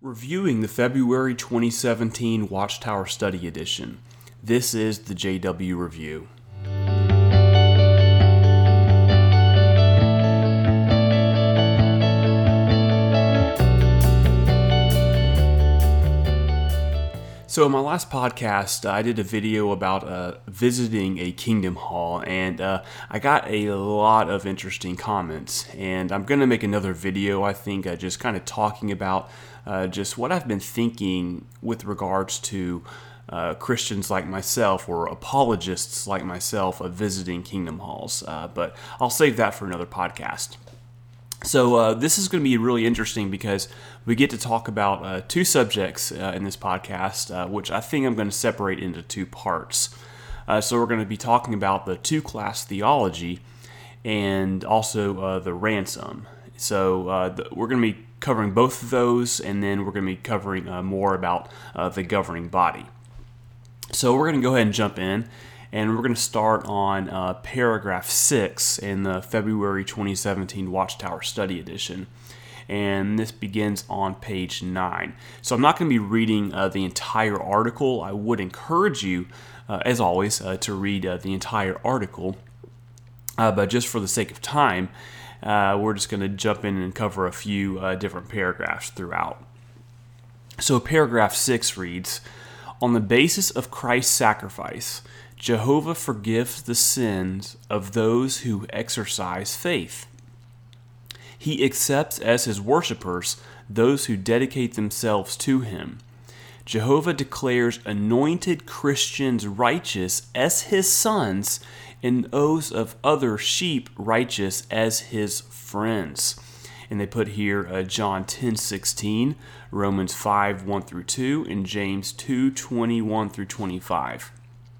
Reviewing the February 2017 Watchtower Study Edition. This is the JW Review. So in my last podcast, I did a video about visiting a Kingdom Hall, and I got a lot of interesting comments. And I'm going to make another video, I think, just kind of talking about just what I've been thinking with regards to Christians like myself, or apologists like myself, of visiting Kingdom Halls. But I'll save that for another podcast. So this is going to be really interesting because we get to talk about two subjects in this podcast, which I think I'm going to separate into two parts. So we're going to be talking about the two-class theology and also the ransom. So we're going to be covering both of those, and then we're going to be covering more about the governing body. So we're going to go ahead and jump in. And we're going to start on paragraph 6 in the February 2017 Watchtower Study Edition. And this begins on page 9. So I'm not going to be reading the entire article. I would encourage you, as always, to read the entire article. But just for the sake of time, we're just going to jump in and cover a few different paragraphs throughout. So paragraph 6 reads, "On the basis of Christ's sacrifice, Jehovah forgives the sins of those who exercise faith. He accepts as his worshipers those who dedicate themselves to him. Jehovah declares anointed Christians righteous as his sons, and those of other sheep righteous as his friends." And they put here John 10:16, Romans 5:1-2, and James 2:21-25.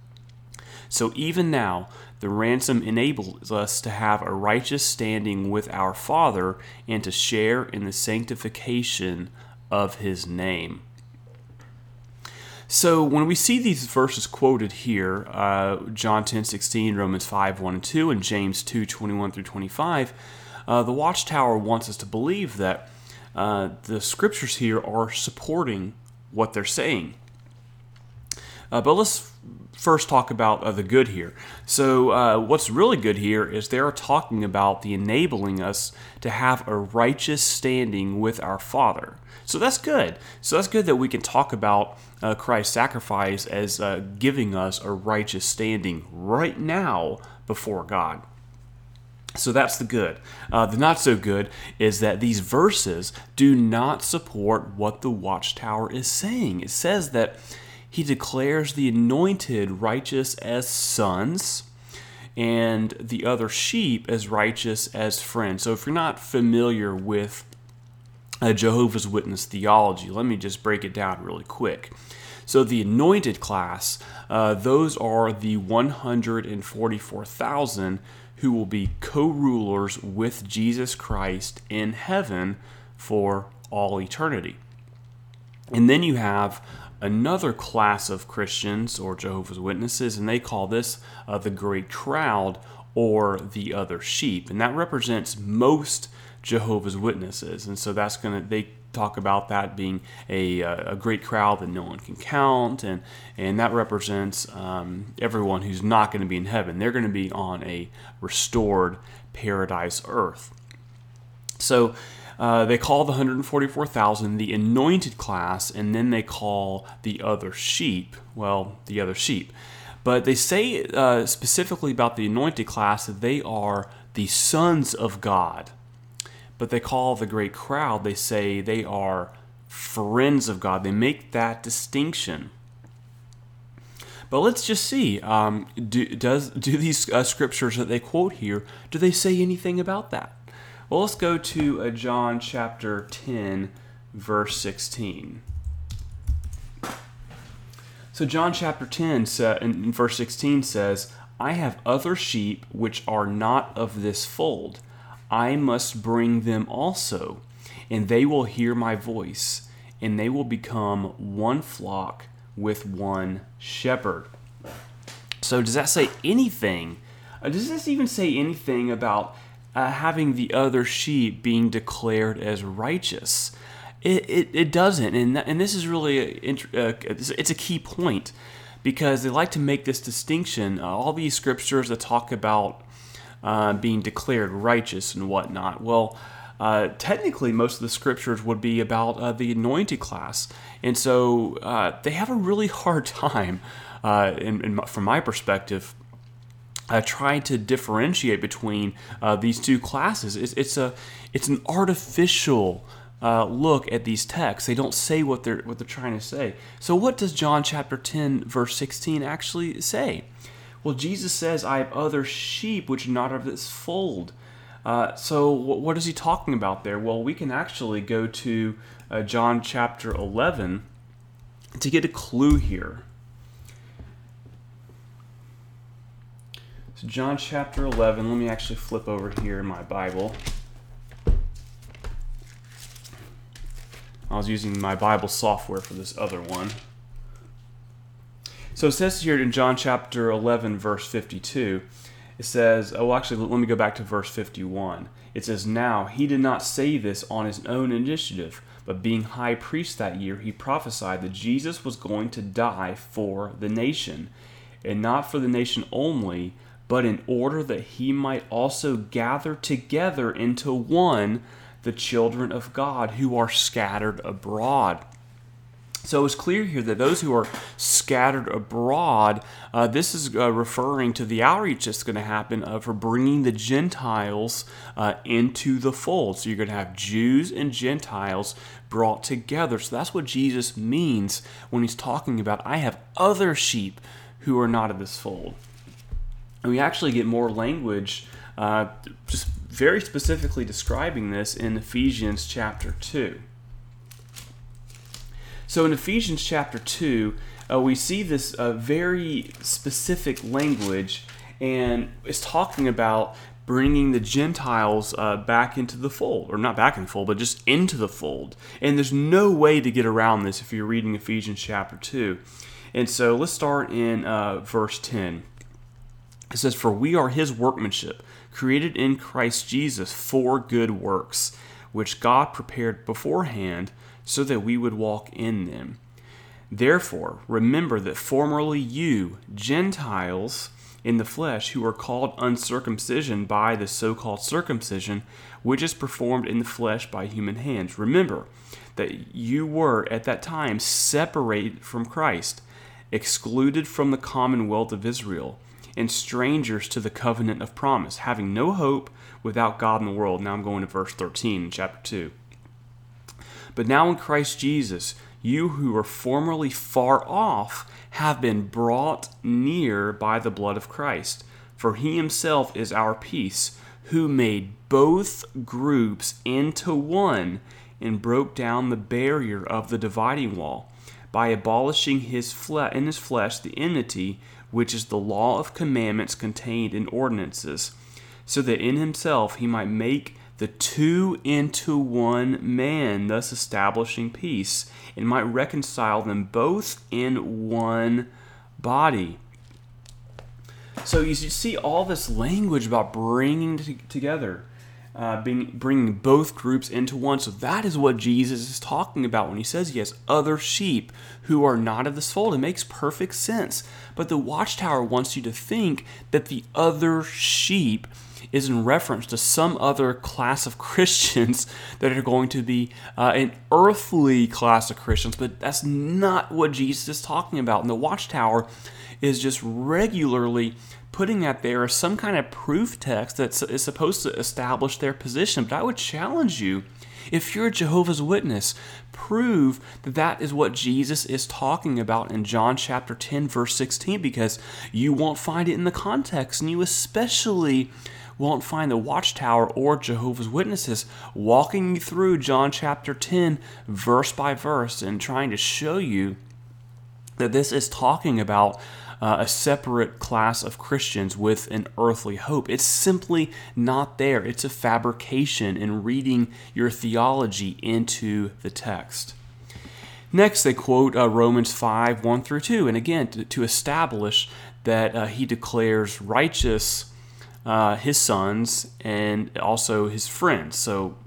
So even now, the ransom enables us to have a righteous standing with our Father and to share in the sanctification of his name. So when we see these verses quoted here, John 10:16, Romans 5:1-2, and James 2:21-25, the Watchtower wants us to believe that the scriptures here are supporting what they're saying. But let's first talk about the good here. So what's really good here is they're talking about the enabling us to have a righteous standing with our Father. So that's good. So that's good that we can talk about Christ's sacrifice as giving us a righteous standing right now before God. So that's the good. The not so good is that these verses do not support what the Watchtower is saying. It says that he declares the anointed righteous as sons, and the other sheep as righteous as friends. So if you're not familiar with Jehovah's Witness theology, let me just break it down really quick. So the anointed class, those are the 144,000 who will be co-rulers with Jesus Christ in heaven for all eternity. And then you have another class of Christians or Jehovah's Witnesses, and they call this the great crowd or the other sheep. And that represents most Jehovah's Witnesses. And so they talk about that being a great crowd that no one can count, and that represents everyone who's not going to be in heaven. They're going to be on a restored paradise earth. So they call the 144,000 the anointed class, and then they call the other sheep, the other sheep. But they say specifically about the anointed class that they are the sons of God. But they call the great crowd, they say they are friends of God. They make that distinction. But let's just see, do these scriptures that they quote here, do they say anything about that? Well, let's go to John chapter 10, verse 16. So John chapter 10 in verse 16 says, "I have other sheep which are not of this fold. I must bring them also, and they will hear my voice, and they will become one flock with one shepherd." So does that say anything? Does this even say anything about having the other sheep being declared as righteous? It doesn't, and this is really it's a key point, because they like to make this distinction. All these scriptures that talk about being declared righteous and whatnot. Well, technically, most of the scriptures would be about the anointed class, and so they have a really hard time, from my perspective, trying to differentiate between these two classes. It's an artificial look at these texts. They don't say what they're trying to say. So what does John chapter 10 verse 16 actually say? Well, Jesus says, "I have other sheep which are not of this fold." So what is he talking about there? Well, we can actually go to John chapter 11 to get a clue here. So John chapter 11, let me actually flip over here in my Bible. I was using my Bible software for this other one. So it says here in John chapter 11, verse 52, it says, let me go back to verse 51. It says, "Now he did not say this on his own initiative, but being high priest that year, he prophesied that Jesus was going to die for the nation, and not for the nation only, but in order that he might also gather together into one the children of God who are scattered abroad." So it's clear here that those who are scattered abroad, this is referring to the outreach that's going to happen for bringing the Gentiles into the fold. So you're going to have Jews and Gentiles brought together. So that's what Jesus means when he's talking about, "I have other sheep who are not of this fold." And we actually get more language just very specifically describing this in Ephesians chapter 2. So in Ephesians chapter 2, we see this very specific language, and it's talking about bringing the Gentiles back into the fold, or not back in the fold, but just into the fold. And there's no way to get around this if you're reading Ephesians chapter 2. And so let's start in verse 10. It says, "For we are his workmanship, created in Christ Jesus for good works, which God prepared beforehand so that we would walk in them. Therefore, remember that formerly you, Gentiles in the flesh, who are called uncircumcision by the so-called circumcision, which is performed in the flesh by human hands. Remember that you were at that time separated from Christ, excluded from the commonwealth of Israel, and strangers to the covenant of promise, having no hope without God in the world." Now I'm going to verse 13 in chapter 2. "But now in Christ Jesus, you who were formerly far off have been brought near by the blood of Christ. For he himself is our peace, who made both groups into one and broke down the barrier of the dividing wall, by abolishing in his flesh the enmity, which is the law of commandments contained in ordinances, so that in himself he might make the two into one man, thus establishing peace, and might reconcile them both in one body." So you see all this language about bringing together, bringing both groups into one. So that is what Jesus is talking about when he says he has other sheep who are not of this fold. It makes perfect sense. But the Watchtower wants you to think that the other sheep is in reference to some other class of Christians that are going to be an earthly class of Christians, but that's not what Jesus is talking about. And the Watchtower is just regularly putting that there as some kind of proof text that is supposed to establish their position. But I would challenge you, if you're a Jehovah's Witness, prove that that is what Jesus is talking about in John chapter 10, verse 16, because you won't find it in the context, and you especially won't find the Watchtower or Jehovah's Witnesses walking you through John chapter 10, verse by verse, and trying to show you that this is talking about a separate class of Christians with an earthly hope. It's simply not there. It's a fabrication in reading your theology into the text. Next, they quote Romans 5, 1 through 2, and again, to establish that he declares righteous his sons and also his friends. So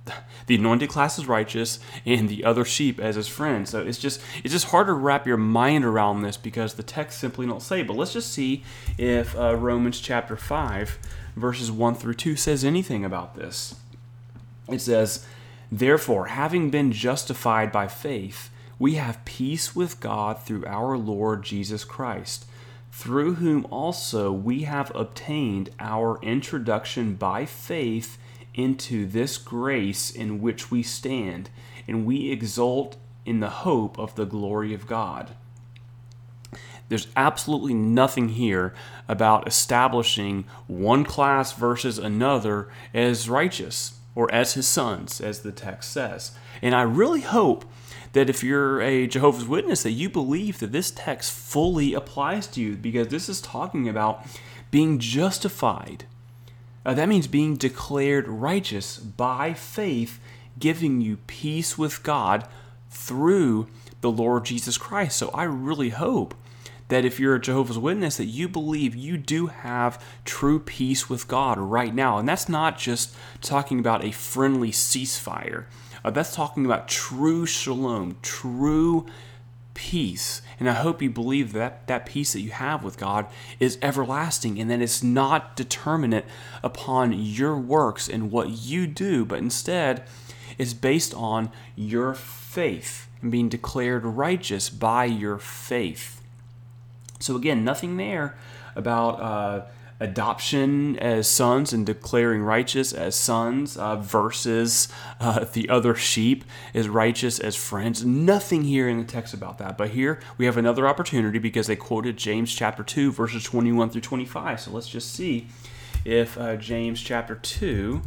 the anointed class is righteous and the other sheep as his friend. So it's just hard to wrap your mind around this because the text simply don't say. But let's just see if Romans chapter 5 verses 1 through 2 says anything about this. It says, "Therefore, having been justified by faith, we have peace with God through our Lord Jesus Christ, through whom also we have obtained our introduction by faith into this grace in which we stand, and we exult in the hope of the glory of God." There's absolutely nothing here about establishing one class versus another as righteous or as his sons, as the text says. And I really hope that if you're a Jehovah's Witness, that you believe that this text fully applies to you, because this is talking about being justified. That means being declared righteous by faith, giving you peace with God through the Lord Jesus Christ. So I really hope that if you're a Jehovah's Witness, that you believe you do have true peace with God right now. And that's not just talking about a friendly ceasefire. That's talking about true shalom, true peace. And I hope you believe that that peace that you have with God is everlasting and that it's not determinate upon your works and what you do, but instead is based on your faith and being declared righteous by your faith. So again, nothing there about adoption as sons and declaring righteous as sons versus the other sheep is righteous as friends. Nothing here in the text about that. But here we have another opportunity because they quoted James chapter 2, verses 21 through 25. So let's just see if James chapter 2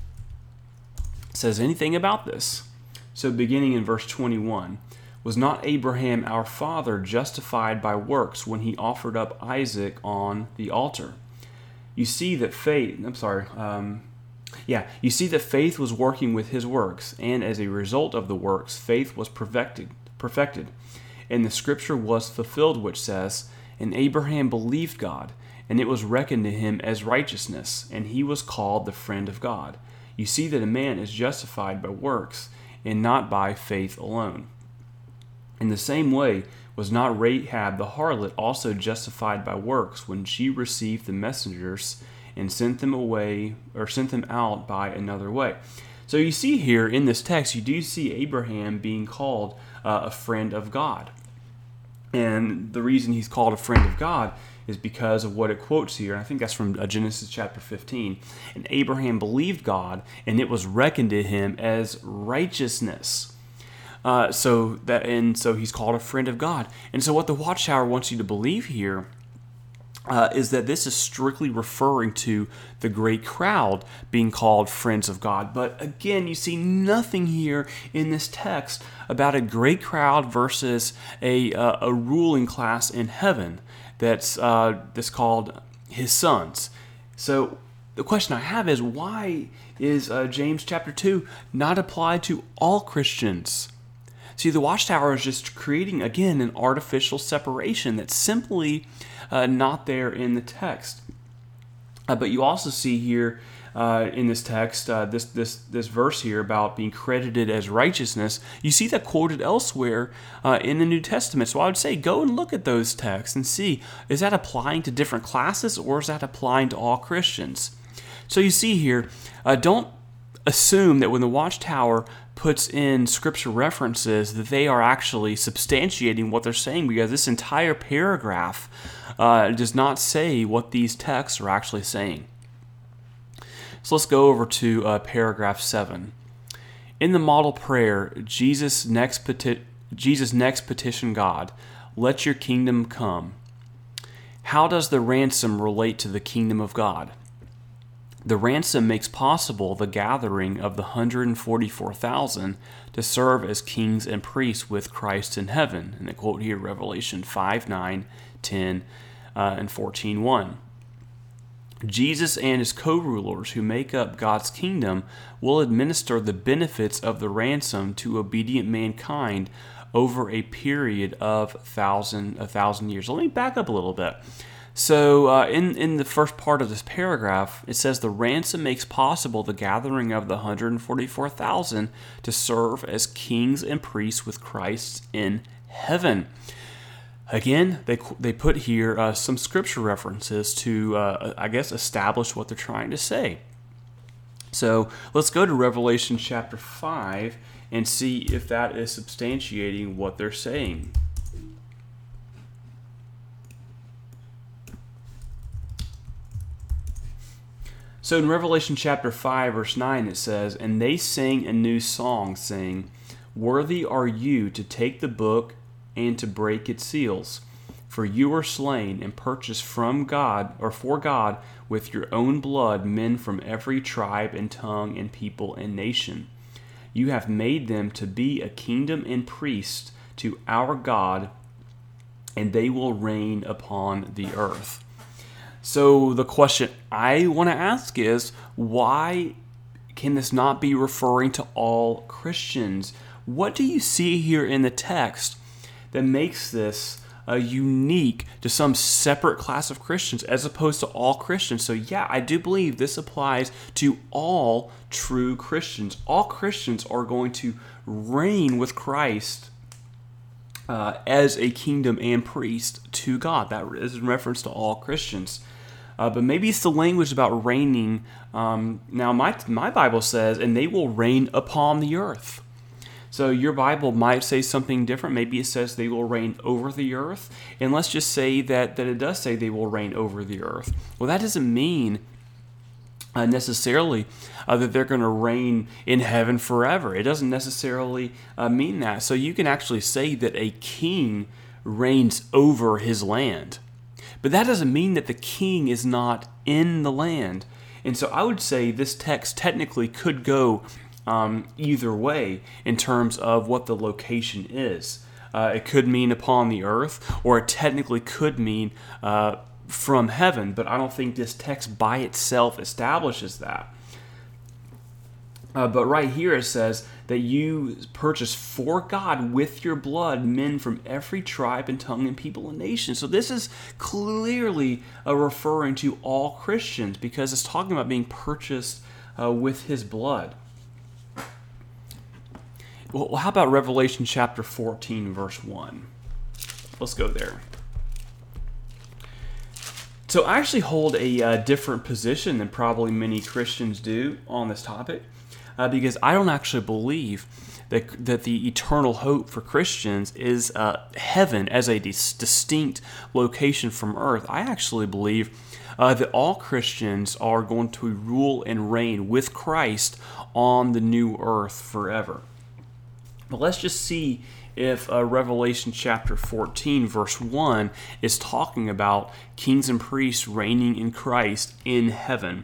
says anything about this. So beginning in verse 21, "Was not Abraham our father justified by works when he offered up Isaac on the altar? You see that faith was working with his works, and as a result of the works, faith was perfected. And the scripture was fulfilled, which says, 'And Abraham believed God, and it was reckoned to him as righteousness, and he was called the friend of God.' You see that a man is justified by works, and not by faith alone. In the same way, was not Rahab the harlot also justified by works when she received the messengers and sent them out by another way?" So you see here in this text, you do see Abraham being called a friend of God. And the reason he's called a friend of God is because of what it quotes here. I think that's from Genesis chapter 15. "And Abraham believed God, and it was reckoned to him as righteousness." So he's called a friend of God. And so what the Watchtower wants you to believe here is that this is strictly referring to the great crowd being called friends of God. But again, you see nothing here in this text about a great crowd versus a ruling class in heaven that's called his sons. So the question I have is, why is James chapter 2 not applied to all Christians? See, the Watchtower is just creating, again, an artificial separation that's simply not there in the text. But you also see here in this text, this verse here about being credited as righteousness, you see that quoted elsewhere in the New Testament. So I would say go and look at those texts and see, is that applying to different classes or is that applying to all Christians? So you see here, don't assume that when the Watchtower puts in scripture references that they are actually substantiating what they're saying, because this entire paragraph does not say what these texts are actually saying. So let's go over to paragraph 7. In the model prayer, Jesus next petitioned God, "Let your kingdom come." How does the ransom relate to the kingdom of God? The ransom makes possible the gathering of the 144,000 to serve as kings and priests with Christ in heaven. And I quote here Revelation 5:9, 10, and 14:1. Jesus and his co-rulers who make up God's kingdom will administer the benefits of the ransom to obedient mankind over a period of 1,000 years. Let me back up a little bit. So in the first part of this paragraph, it says the ransom makes possible the gathering of the 144,000 to serve as kings and priests with Christ in heaven. Again, they put here some scripture references to, establish what they're trying to say. So let's go to Revelation chapter 5 and see if that is substantiating what they're saying. So in Revelation chapter 5, verse 9, it says, "And they sang a new song, saying, Worthy are you to take the book and to break its seals. For you were slain and purchased from God, or for God, with your own blood, men from every tribe and tongue and people and nation. You have made them to be a kingdom and priests to our God, and they will reign upon the earth." So the question I want to ask is, why can this not be referring to all Christians? What do you see here in the text that makes this unique to some separate class of Christians as opposed to all Christians? So yeah, I do believe this applies to all true Christians. All Christians are going to reign with Christ as a kingdom and priest to God. That is in reference to all Christians. But maybe it's the language about reigning. Now, my Bible says, "And they will reign upon the earth." So your Bible might say something different. Maybe it says they will reign over the earth. And let's just say that it does say they will reign over the earth. Well, that doesn't mean necessarily that they're going to reign in heaven forever. It doesn't necessarily mean that. So you can actually say that a king reigns over his land. But that doesn't mean that the king is not in the land. And so I would say this text technically could go either way in terms of what the location is. It could mean upon the earth, or it technically could mean from heaven, but I don't think this text by itself establishes that. But right here it says that you purchase for God with your blood men from every tribe and tongue and people and nation. So this is clearly referring to all Christians because it's talking about being purchased with his blood. Well, how about Revelation chapter 14, verse 1? Let's go there. So I actually hold a different position than probably many Christians do on this topic. Because I don't actually believe that the eternal hope for Christians is heaven as a distinct location from earth. I actually believe that all Christians are going to rule and reign with Christ on the new earth forever. But let's just see if Revelation chapter 14, verse 1 is talking about kings and priests reigning in Christ in heaven.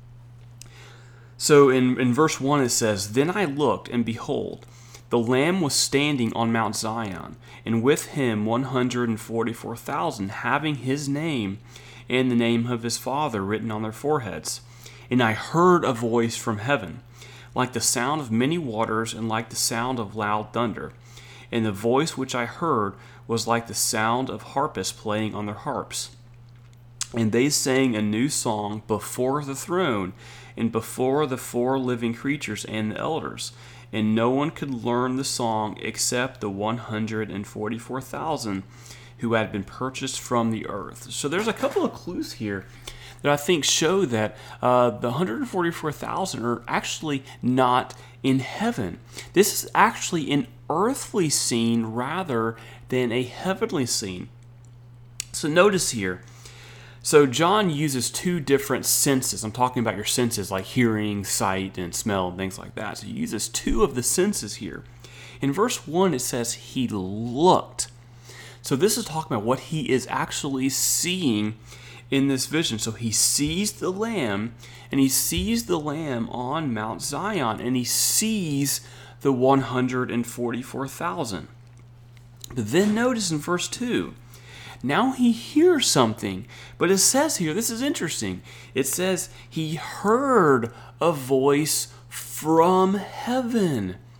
So in verse 1 it says, "Then I looked, and behold, the Lamb was standing on Mount Zion, and with him 144,000, having his name and the name of his Father written on their foreheads. And I heard a voice from heaven, like the sound of many waters, and like the sound of loud thunder. And the voice which I heard was like the sound of harpists playing on their harps. And they sang a new song before the throne, and before the 4 living creatures and the elders. And no one could learn the song except the 144,000 who had been purchased from the earth." So there's a couple of clues here that I think show that the 144,000 are actually not in heaven. This is actually an earthly scene rather than a heavenly scene. So notice here, so John uses 2 different senses. I'm talking about your senses like hearing, sight, and smell, and things like that. So he uses 2 of the senses here. In verse 1, it says he looked. So this is talking about what he is actually seeing in this vision. So he sees the Lamb, and he sees the Lamb on Mount Zion, and he sees the 144,000. But then notice in verse 2, now he hears something. But it says here, this is interesting, it says he heard a voice from heaven.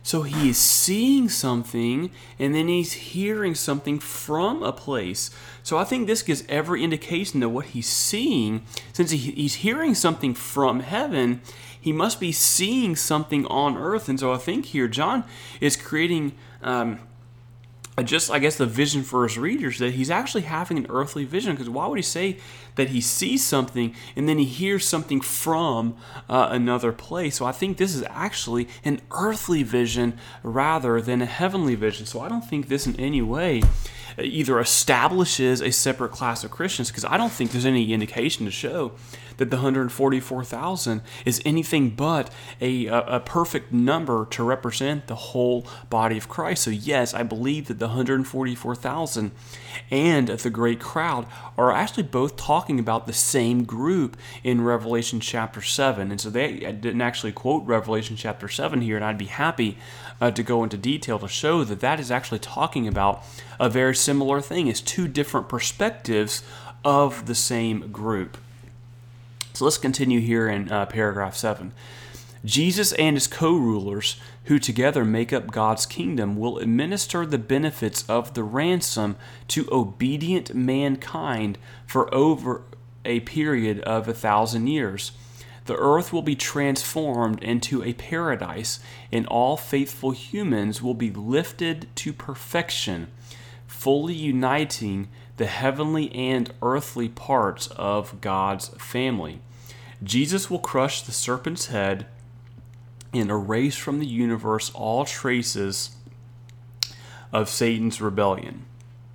So he is seeing something, and then he's hearing something from a place. So I think this gives every indication that what he's seeing, since he's hearing something from heaven, he must be seeing something on earth. And so I think here John is creating just, I guess, the vision for his readers, that he's actually having an earthly vision. Because why would he say that he sees something and then he hears something from another place? So I think this is actually an earthly vision rather than a heavenly vision. So I don't think this in any way either establishes a separate class of Christians, because I don't think there's any indication to show that the 144,000 is anything but a perfect number to represent the whole body of Christ. So yes, I believe that the 144,000 and the great crowd are actually both talking about the same group in Revelation chapter 7. And so I didn't actually quote Revelation chapter 7 here, and I'd be happy to go into detail to show that that is actually talking about a very similar thing. It's two different perspectives of the same group. So let's continue here in paragraph 7. Jesus and his co-rulers, who together make up God's kingdom, will administer the benefits of the ransom to obedient mankind for over a period of 1,000 years. The earth will be transformed into a paradise, and all faithful humans will be lifted to perfection, fully uniting the heavenly and earthly parts of God's family. Jesus will crush the serpent's head and erase from the universe all traces of Satan's rebellion.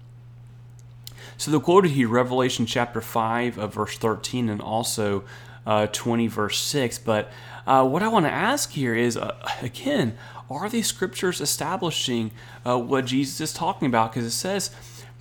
So the quoted here, Revelation chapter 5, verse 13, and also 20, verse 6. But what I want to ask here is, again, are these scriptures establishing what Jesus is talking about? Because it says,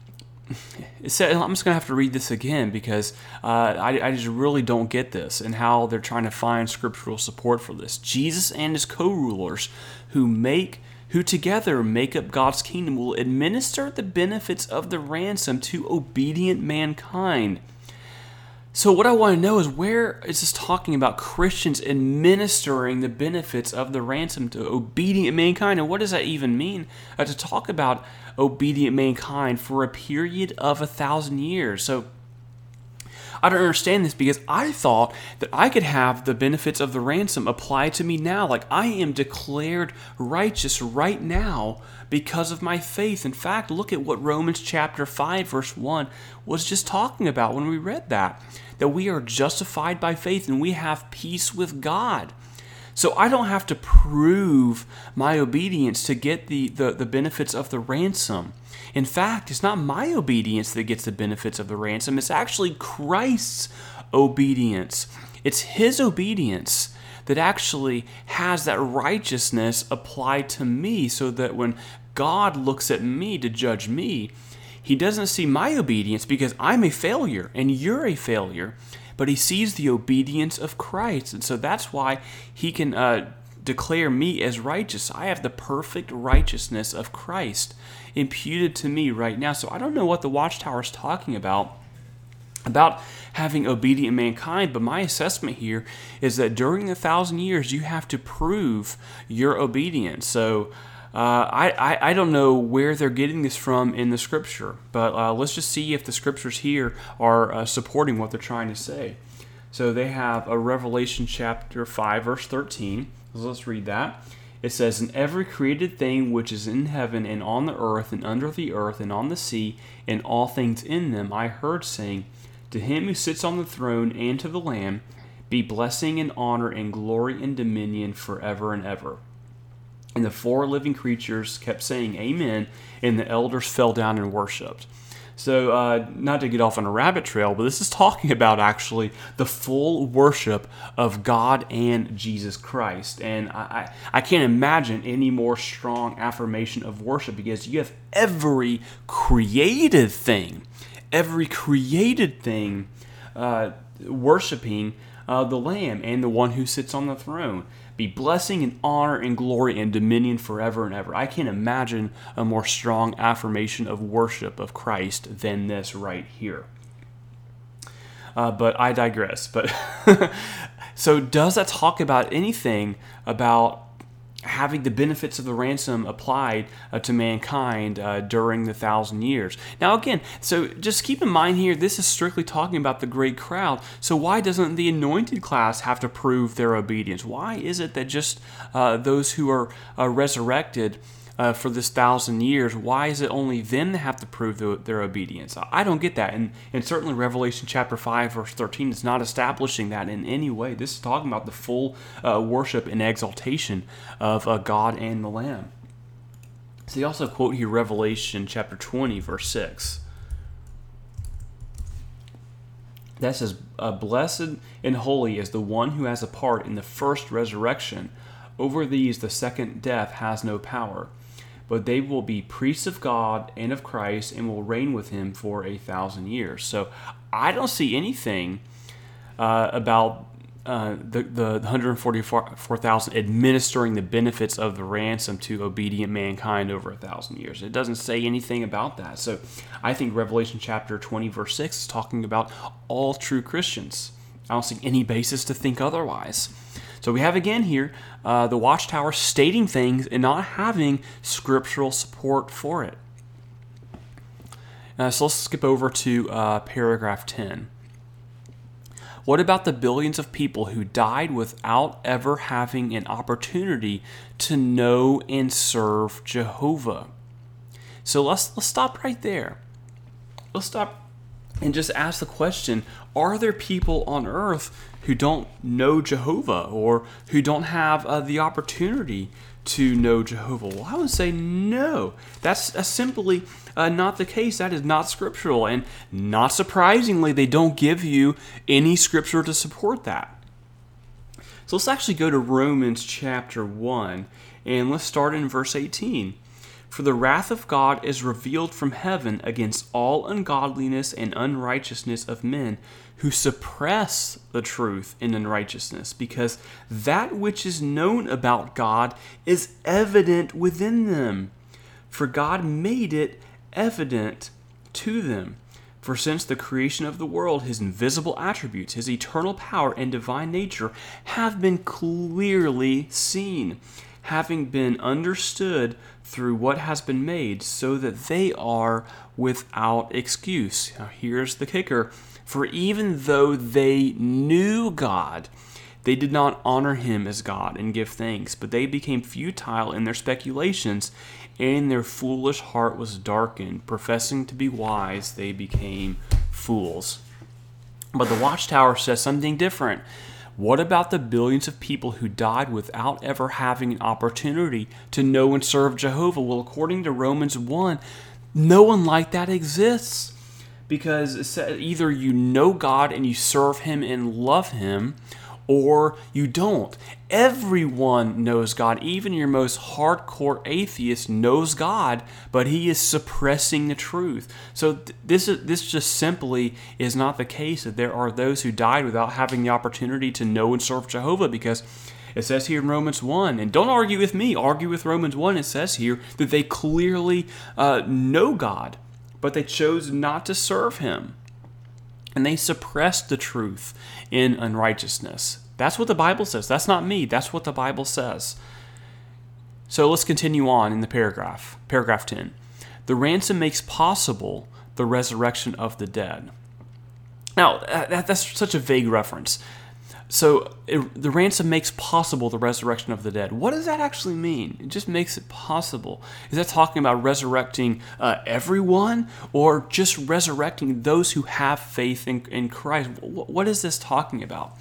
I'm just going to have to read this again, because I just really don't get this and how they're trying to find scriptural support for this. Jesus and his co-rulers who together make up God's kingdom will administer the benefits of the ransom to obedient mankind. So what I want to know is, where is this talking about Christians administering the benefits of the ransom to obedient mankind? And what does that even mean to talk about obedient mankind for a period of 1,000 years? So I don't understand this, because I thought that I could have the benefits of the ransom apply to me now. Like, I am declared righteous right now because of my faith. In fact, look at what Romans chapter 5 verse 1 was just talking about when we read that we are justified by faith and we have peace with God. So I don't have to prove my obedience to get the benefits of the ransom. In fact, it's not my obedience that gets the benefits of the ransom. It's actually Christ's obedience. It's his obedience that actually has that righteousness applied to me, so that when God looks at me to judge me, he doesn't see my obedience because I'm a failure and you're a failure, but he sees the obedience of Christ. And so that's why he can declare me as righteous. I have the perfect righteousness of Christ imputed to me right now. So I don't know what the Watchtower is talking about having obedient mankind, but my assessment here is that during 1,000 years you have to prove your obedience. So I don't know where they're getting this from in the scripture, but let's just see if the scriptures here are supporting what they're trying to say. So they have a Revelation chapter 5 verse 13. Let's read that. It says, "And every created thing which is in heaven and on the earth and under the earth and on the sea and all things in them, I heard saying, to him who sits on the throne and to the Lamb be blessing and honor and glory and dominion forever and ever." And the four living creatures kept saying, "Amen," and the elders fell down and worshipped. So, not to get off on a rabbit trail, but this is talking about actually the full worship of God and Jesus Christ. And I can't imagine any more strong affirmation of worship, because you have every created thing worshiping the Lamb and the one who sits on the throne. Be blessing and honor and glory and dominion forever and ever. I can't imagine a more strong affirmation of worship of Christ than this right here. But I digress. But so does that talk about anything about having the benefits of the ransom applied to mankind during the 1,000 years. Now again, so just keep in mind here, this is strictly talking about the great crowd. So why doesn't the anointed class have to prove their obedience? Why is it that just those who are resurrected for this 1,000 years, why is it only them that have to prove their obedience? I don't get that. And certainly Revelation chapter 5, verse 13 is not establishing that in any way. This is talking about the full worship and exaltation of God and the Lamb. So they also quote here Revelation chapter 20, verse 6. That says, "Blessed and holy is the one who has a part in the first resurrection. Over these the second death has no power. But they will be priests of God and of Christ and will reign with him for 1,000 years." So I don't see anything about the 144,000 administering the benefits of the ransom to obedient mankind over 1,000 years. It doesn't say anything about that. So I think Revelation chapter 20, verse 6 is talking about all true Christians. I don't see any basis to think otherwise. So we have again here the Watchtower stating things and not having scriptural support for it. So let's skip over to paragraph 10. What about the billions of people who died without ever having an opportunity to know and serve Jehovah? So let's stop right there. Let's stop and just ask the question, are there people on earth who don't know Jehovah or who don't have the opportunity to know Jehovah? Well, I would say no. That's simply not the case. That is not scriptural. And not surprisingly, they don't give you any scripture to support that. So let's actually go to Romans chapter 1, and let's start in verse 18. "For the wrath of God is revealed from heaven against all ungodliness and unrighteousness of men who suppress the truth in unrighteousness, because that which is known about God is evident within them. For God made it evident to them. For since the creation of the world, his invisible attributes, his eternal power and divine nature have been clearly seen, having been understood through what has been made, so that they are without excuse." Now here's the kicker. "For even though they knew God, they did not honor him as God and give thanks, but they became futile in their speculations, and their foolish heart was darkened. Professing to be wise, they became fools." But the Watchtower says something different. What about the billions of people who died without ever having an opportunity to know and serve Jehovah? Well, according to Romans 1, no one like that exists. Because either you know God and you serve him and love him, or you don't. Everyone knows God. Even your most hardcore atheist knows God, but he is suppressing the truth. So this just simply is not the case, that there are those who died without having the opportunity to know and serve Jehovah, because it says here in Romans 1, and don't argue with me, argue with Romans 1, it says here that they clearly know God, but they chose not to serve him. And they suppressed the truth in unrighteousness. That's what the Bible says. That's not me. That's what the Bible says. So let's continue on in the paragraph. Paragraph 10. "The ransom makes possible the resurrection of the dead." Now, that's such a vague reference. So the ransom makes possible the resurrection of the dead. What does that actually mean? It just makes it possible. Is that talking about resurrecting everyone, or just resurrecting those who have faith in Christ? What is this talking about?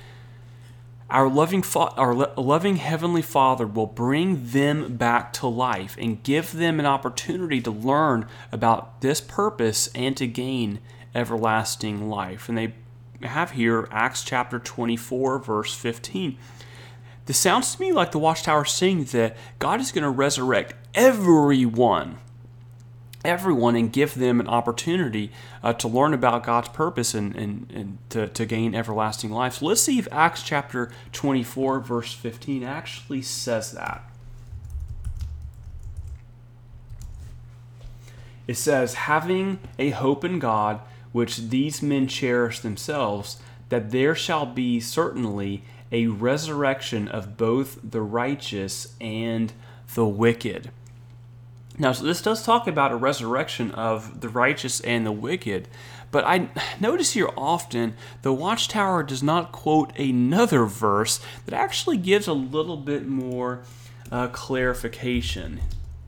Our loving Heavenly Father will bring them back to life and give them an opportunity to learn about this purpose and to gain everlasting life. And they have here Acts chapter 24, verse 15. This sounds to me like the Watchtower saying that God is going to resurrect everyone, and give them an opportunity to learn about God's purpose and to gain everlasting life. So let's see if Acts chapter 24, verse 15 actually says that. It says, "Having a hope in God, which these men cherish themselves, that there shall be certainly a resurrection of both the righteous and the wicked. Now, so this does talk about a resurrection of the righteous and the wicked, but I notice here often the Watchtower does not quote another verse that actually gives a little bit more clarification.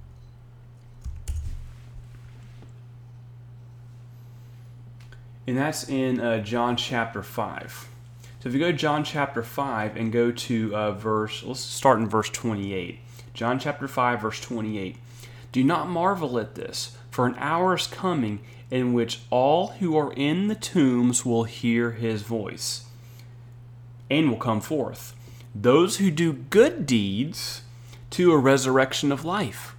And that's in John chapter 5. So if you go to John chapter 5 and go to let's start in verse 28. John chapter 5, verse 28. Do not marvel at this, for an hour is coming in which all who are in the tombs will hear his voice and will come forth. Those who do good deeds to a resurrection of life,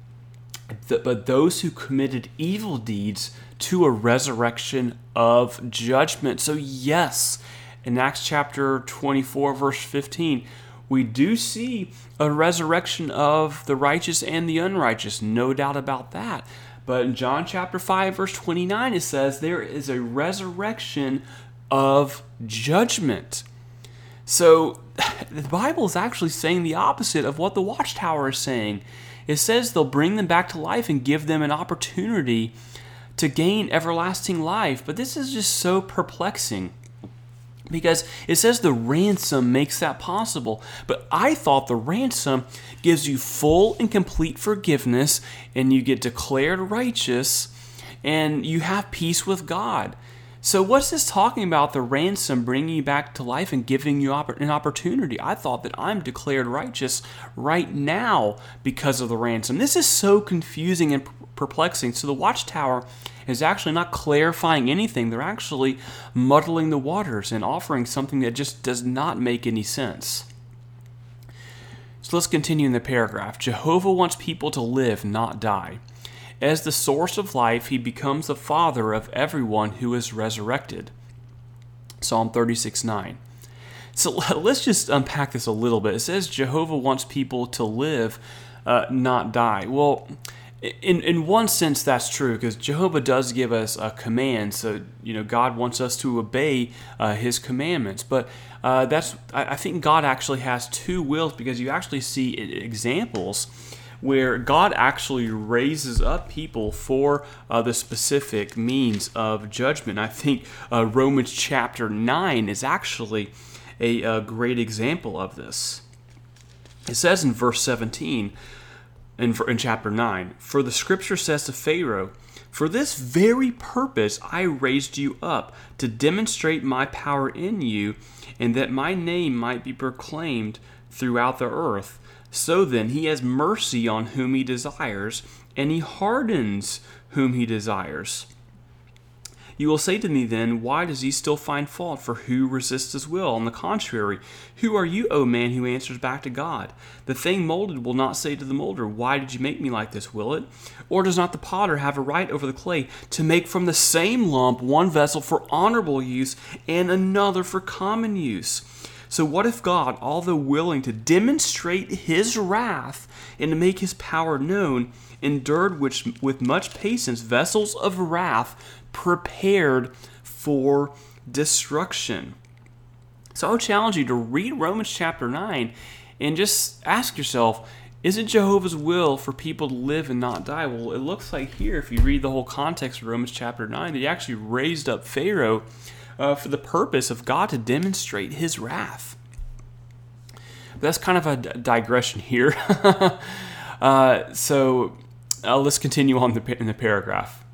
but those who committed evil deeds to a resurrection of judgment. So yes, in Acts chapter 24, verse 15, we do see a resurrection of the righteous and the unrighteous, no doubt about that. But in John chapter 5, verse 29, it says there is a resurrection of judgment. So the Bible is actually saying the opposite of what the Watchtower is saying. It says they'll bring them back to life and give them an opportunity to gain everlasting life. But this is just so perplexing, because it says the ransom makes that possible. But I thought the ransom gives you full and complete forgiveness, and you get declared righteous, and you have peace with God. So what's this talking about, the ransom bringing you back to life and giving you an opportunity? I thought that I'm declared righteous right now because of the ransom. This is so confusing and perplexing. So the Watchtower is actually not clarifying anything. They're actually muddling the waters and offering something that just does not make any sense. So let's continue in the paragraph. Jehovah wants people to live, not die. As the source of life, he becomes the father of everyone who is resurrected. Psalm 36:9. So let's just unpack this a little bit. It says Jehovah wants people to live, not die. Well, in one sense, that's true, because Jehovah does give us a command. So, God wants us to obey his commandments. But I think God actually has two wills, because you actually see examples where God actually raises up people for the specific means of judgment. I think Romans chapter 9 is actually a great example of this. It says in verse 17, in chapter 9, "For the scripture says to Pharaoh, for this very purpose I raised you up, to demonstrate my power in you, and that my name might be proclaimed throughout the earth. So then he has mercy on whom he desires, and he hardens whom he desires. You will say to me then, why does he still find fault? For who resists his will? On the contrary, who are you, O man, who answers back to God? The thing molded will not say to the molder, why did you make me like this, will it? Or does not the potter have a right over the clay to make from the same lump one vessel for honorable use and another for common use? So what if God, although willing to demonstrate his wrath and to make his power known, endured with much patience vessels of wrath prepared for destruction?" So I would challenge you to read Romans chapter 9 and just ask yourself, is it Jehovah's will for people to live and not die? Well, it looks like here, if you read the whole context of Romans chapter 9, that he actually raised up Pharaoh for the purpose of God to demonstrate his wrath. But that's kind of a digression here. So let's continue on in the paragraph.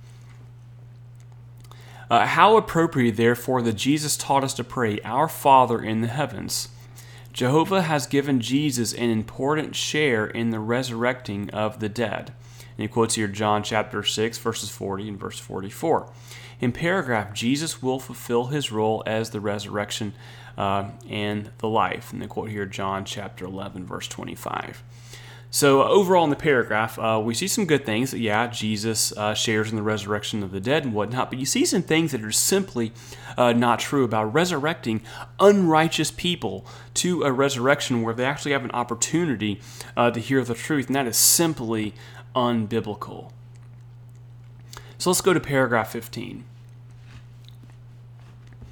How appropriate, therefore, that Jesus taught us to pray, Our Father in the heavens. Jehovah has given Jesus an important share in the resurrecting of the dead. And he quotes here John chapter 6, verses 40 and verse 44. In paragraph, Jesus will fulfill his role as the resurrection and the life. And they quote here John chapter 11, verse 25. So overall in the paragraph, we see some good things. Yeah, Jesus shares in the resurrection of the dead and whatnot, but you see some things that are simply not true about resurrecting unrighteous people to a resurrection where they actually have an opportunity to hear the truth, and that is simply unbiblical. So let's go to paragraph 15.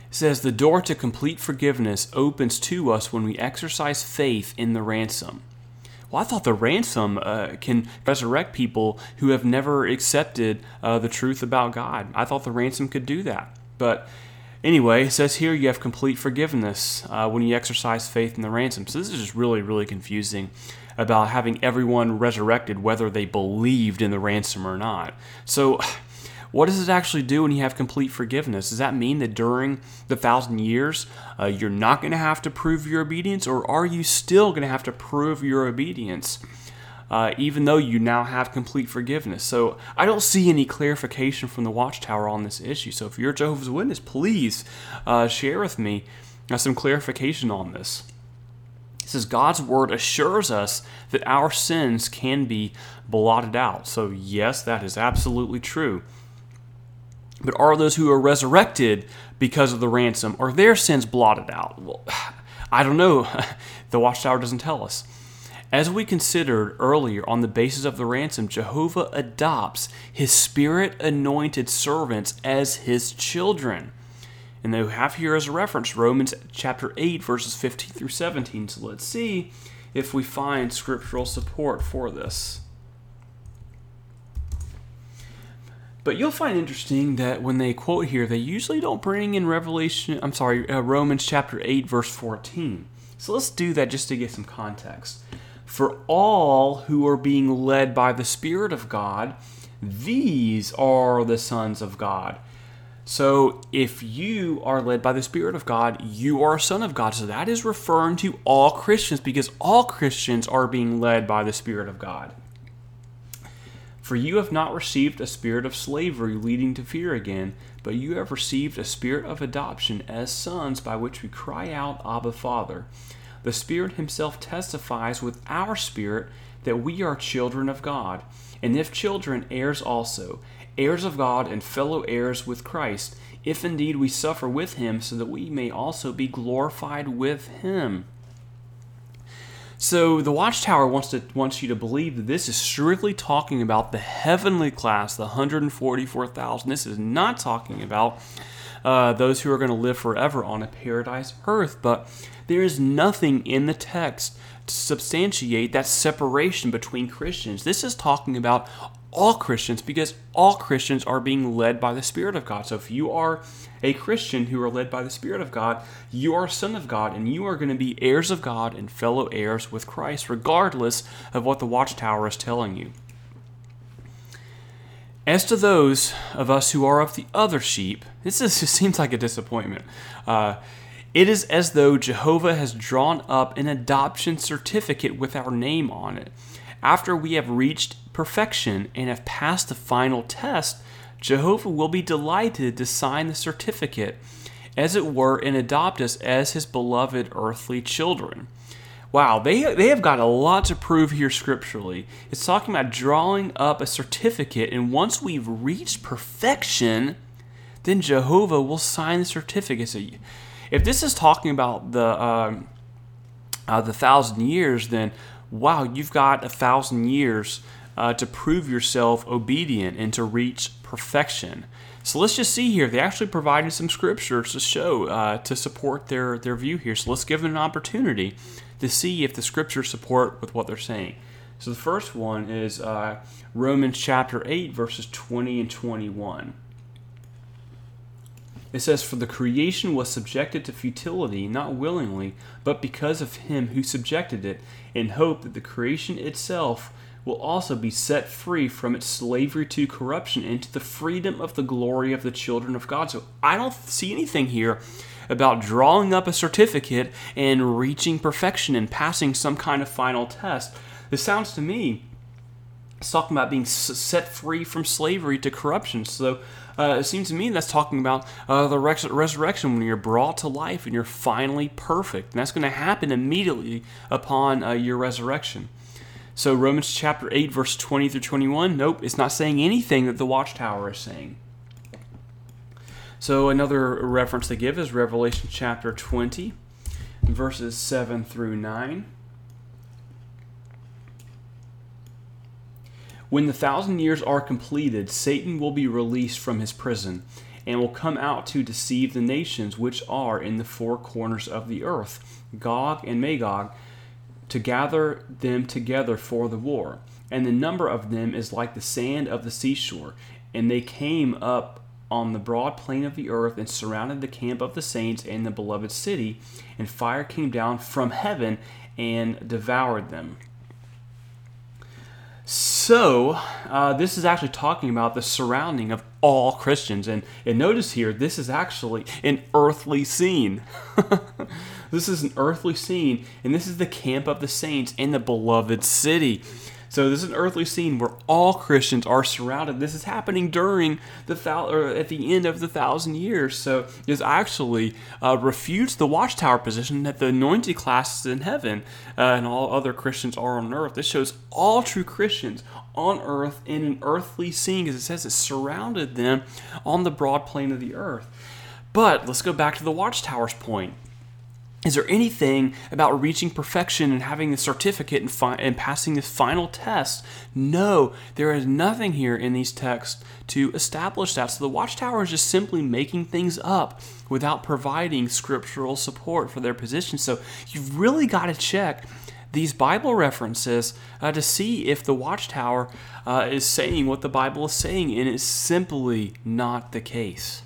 It says, the door to complete forgiveness opens to us when we exercise faith in the ransom. Well, I thought the ransom can resurrect people who have never accepted the truth about God. I thought the ransom could do that. But anyway, it says here you have complete forgiveness when you exercise faith in the ransom. So this is just really, really confusing about having everyone resurrected, whether they believed in the ransom or not. So what does it actually do when you have complete forgiveness? Does that mean that during the 1,000 years, you're not going to have to prove your obedience, or are you still going to have to prove your obedience, even though you now have complete forgiveness? So I don't see any clarification from the Watchtower on this issue. So if you're a Jehovah's Witness, please share with me some clarification on this. It says God's word assures us that our sins can be blotted out. So yes, that is absolutely true. But are those who are resurrected because of the ransom, are their sins blotted out? Well, I don't know. The Watchtower doesn't tell us. As we considered earlier, on the basis of the ransom, Jehovah adopts his Spirit-anointed servants as his children. And they have here as a reference Romans chapter 8, verses 15 through 17. So let's see if we find scriptural support for this. But you'll find interesting that when they quote here, they usually don't bring in Romans chapter 8, verse 14. So let's do that just to get some context. For all who are being led by the Spirit of God, these are the sons of God. So if you are led by the Spirit of God, you are a son of God. So that is referring to all Christians, because all Christians are being led by the Spirit of God. For you have not received a spirit of slavery leading to fear again, but you have received a spirit of adoption as sons, by which we cry out, Abba, Father. The Spirit himself testifies with our spirit that we are children of God, and if children, heirs also, heirs of God and fellow heirs with Christ, if indeed we suffer with him, so that we may also be glorified with him. So the Watchtower wants you to believe that this is strictly talking about the heavenly class, the 144,000. This is not talking about those who are going to live forever on a paradise earth. But there is nothing in the text to substantiate that separation between Christians. This is talking about all Christians, because all Christians are being led by the Spirit of God. So if you are a Christian who are led by the Spirit of God, you are a son of God, and you are going to be heirs of God and fellow heirs with Christ, regardless of what the Watchtower is telling you. As to those of us who are of the other sheep, this seems like a disappointment. It is as though Jehovah has drawn up an adoption certificate with our name on it. After we have reached perfection and have passed the final test, Jehovah will be delighted to sign the certificate, as it were, and adopt us as his beloved earthly children. Wow, they have got a lot to prove here scripturally. It's talking about drawing up a certificate, and once we've reached perfection, then Jehovah will sign the certificate. So if this is talking about the 1,000 years, then wow, you've got 1,000 years to prove yourself obedient and to reach perfection. So let's just see here. They actually provided some scriptures to show, to support their view here. So let's give them an opportunity to see if the scriptures support with what they're saying. So the first one is Romans chapter 8, verses 20 and 21. It says, "For the creation was subjected to futility, not willingly, but because of him who subjected it, in hope that the creation itself will also be set free from its slavery to corruption into the freedom of the glory of the children of God." So I don't see anything here about drawing up a certificate and reaching perfection and passing some kind of final test. This sounds to me, it's talking about being set free from slavery to corruption. So it seems to me that's talking about the resurrection, when you're brought to life and you're finally perfect. And that's going to happen immediately upon your resurrection. So Romans chapter 8, verse 20 through 21, nope, it's not saying anything that the Watchtower is saying. So another reference they give is Revelation chapter 20, verses 7 through 9. "When the 1,000 years are completed, Satan will be released from his prison, and will come out to deceive the nations which are in the four corners of the earth, Gog and Magog, to gather them together for the war. And the number of them is like the sand of the seashore. And they came up on the broad plain of the earth and surrounded the camp of the saints and the beloved city, and fire came down from heaven and devoured them. So, this is actually talking about the surrounding of all Christians. And notice here, this is actually an earthly scene. This is an earthly scene, and this is the camp of the saints in the beloved city. So this is an earthly scene where all Christians are surrounded. This is happening during at the end of the 1,000 years. So this actually refutes the watchtower position that the anointed class is in heaven and all other Christians are on earth. This shows all true Christians on earth in an earthly scene, because it says it surrounded them on the broad plain of the earth. But let's go back to the watchtower's point. Is there anything about reaching perfection and having the certificate and passing this final test? No, there is nothing here in these texts to establish that. So the watchtower is just simply making things up without providing scriptural support for their position. So you've really got to check these Bible references to see if the watchtower is saying what the Bible is saying, and it's simply not the case.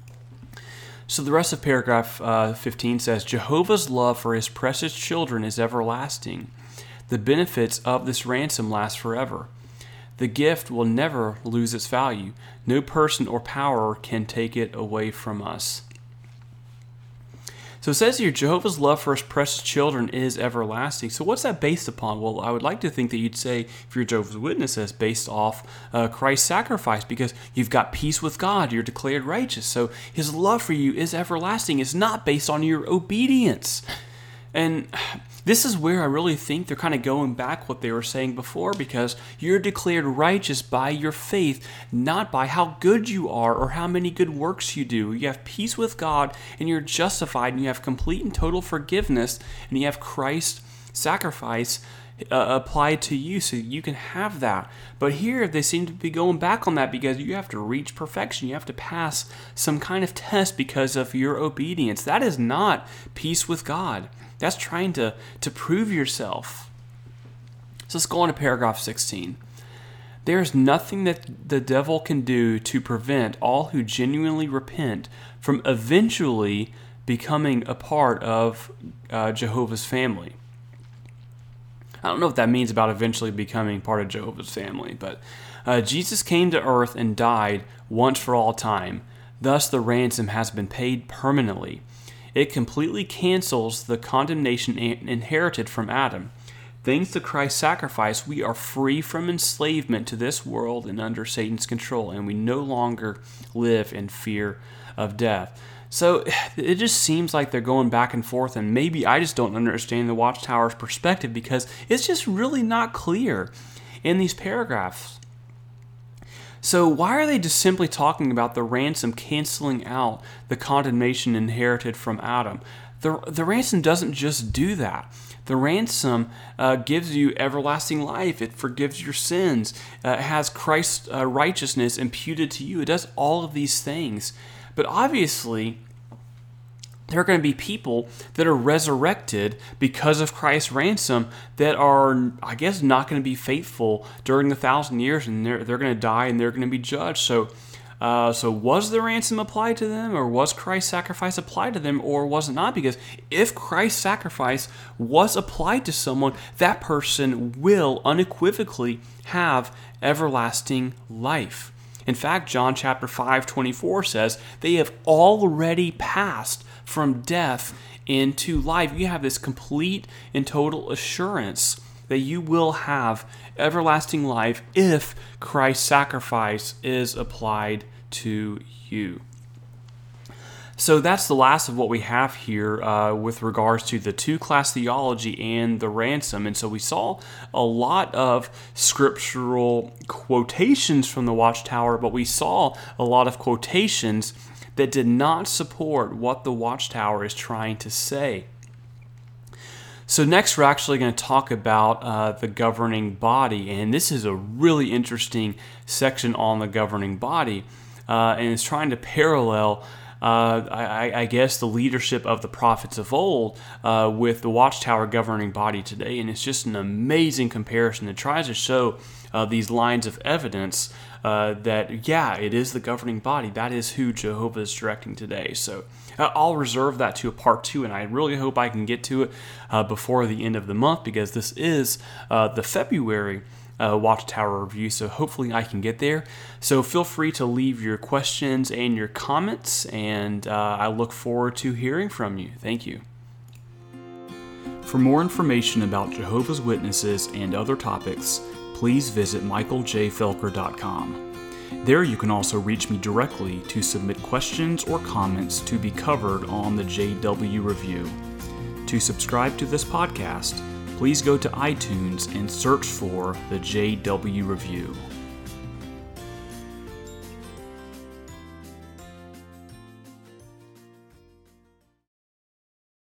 So the rest of paragraph 15 says, Jehovah's love for his precious children is everlasting. The benefits of this ransom last forever. The gift will never lose its value. No person or power can take it away from us. So it says here, Jehovah's love for his precious children is everlasting. So what's that based upon? Well, I would like to think that you'd say, if you're Jehovah's Witness, it's based off Christ's sacrifice, because you've got peace with God. You're declared righteous. So his love for you is everlasting. It's not based on your obedience. And this is where I really think they're kind of going back what they were saying before, because you're declared righteous by your faith, not by how good you are or how many good works you do. You have peace with God, and you're justified, and you have complete and total forgiveness, and you have Christ's sacrifice applied to you, so you can have that. But here they seem to be going back on that, because you have to reach perfection. You have to pass some kind of test because of your obedience. That is not peace with God. That's trying to prove yourself. So let's go on to paragraph 16. There is nothing that the devil can do to prevent all who genuinely repent from eventually becoming a part of Jehovah's family. I don't know what that means about eventually becoming part of Jehovah's family, but Jesus came to earth and died once for all time. Thus the ransom has been paid permanently. It completely cancels the condemnation inherited from Adam. Thanks to Christ's sacrifice, we are free from enslavement to this world and under Satan's control, and we no longer live in fear of death. So it just seems like they're going back and forth, and maybe I just don't understand the Watchtower's perspective, because it's just really not clear in these paragraphs. So why are they just simply talking about the ransom canceling out the condemnation inherited from Adam? The ransom doesn't just do that. The ransom gives you everlasting life. It forgives your sins. It has Christ's righteousness imputed to you. It does all of these things. But obviously, there are going to be people that are resurrected because of Christ's ransom that are, I guess, not going to be faithful during the 1,000 years, and they're going to die and they're going to be judged. So was the ransom applied to them, or was Christ's sacrifice applied to them, or was it not? Because if Christ's sacrifice was applied to someone, that person will unequivocally have everlasting life. In fact, John chapter 5:24 says, they have already passed from death into life. You have this complete and total assurance that you will have everlasting life if Christ's sacrifice is applied to you. So that's the last of what we have here with regards to the two-class theology and the ransom. And so we saw a lot of scriptural quotations from the Watchtower, but we saw a lot of quotations that did not support what the Watchtower is trying to say. So next we're actually going to talk about the governing body, and this is a really interesting section on the governing body. and is trying to parallel I guess the leadership of the prophets of old with the Watchtower governing body today. And it's just an amazing comparison. It tries to show these lines of evidence that, yeah, it is the governing body. That is who Jehovah is directing today. So I'll reserve that to a part 2, and I really hope I can get to it before the end of the month, because this is the February Watchtower review, so hopefully I can get there. So feel free to leave your questions and your comments, and I look forward to hearing from you. Thank you. For more information about Jehovah's Witnesses and other topics, please visit michaeljfelker.com. There you can also reach me directly to submit questions or comments to be covered on the JW Review. To subscribe to this podcast, please go to iTunes and search for the JW Review.